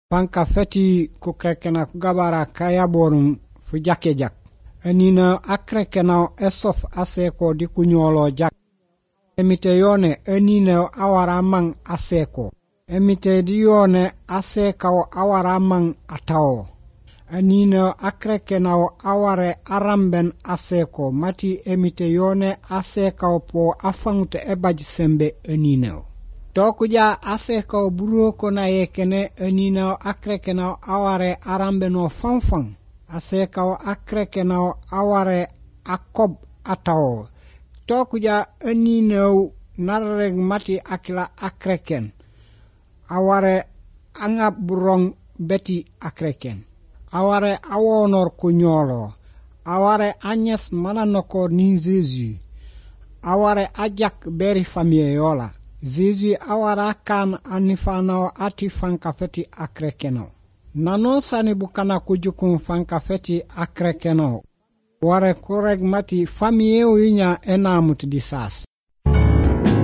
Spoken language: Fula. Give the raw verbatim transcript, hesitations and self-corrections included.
Panka feti ku krekena ku gabara kaya borum fu jake jak. Enina akrekena esof aseko di kunyolo jak. Emite yone enina awaramang aseko. Emite dione asekao awaramang atao. Enina akrekena aware aramben aseko mati emite yone asekao po afangute ebaj sembe enina. Tokuja aseko buruko na yekene enina akrekena aware arambeno fanfang. Asekao akrekena aware akob atao. Tokuja enina narreg mati akila akreken. Aware angap burong beti akreken. Aware awonor kunyolo. Aware anyes mananoko ni Zezu. Aware ajak beri famie yola. Zezu awara kan anifano ati fankafeti akrekeno. Nano sani bukana kujukun fankafeti akrekeno. Ware koreg mati famie uinya enamut disas.